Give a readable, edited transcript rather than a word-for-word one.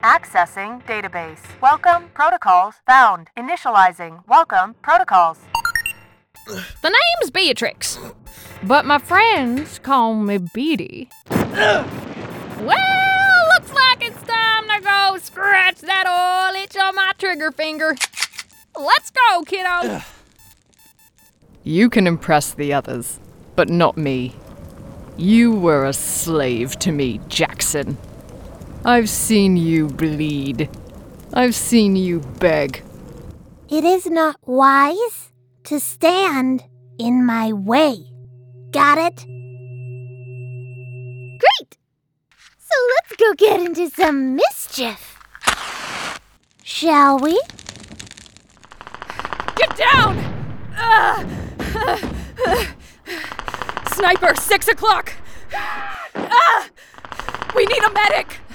Accessing database. Welcome protocols found. Initializing welcome protocols. The name's Beatrix, but my friends call me Beady. Well, looks like it's time to go scratch that oil itch on my trigger finger. Let's go, kiddo. You can impress the others, but not me. You were a slave to me, Jackson. I've seen you bleed. I've seen you beg. It is not wise to stand in my way. Got it? Great! So let's go get into some mischief. Shall we? Get down! Sniper, 6 o'clock! We need a medic!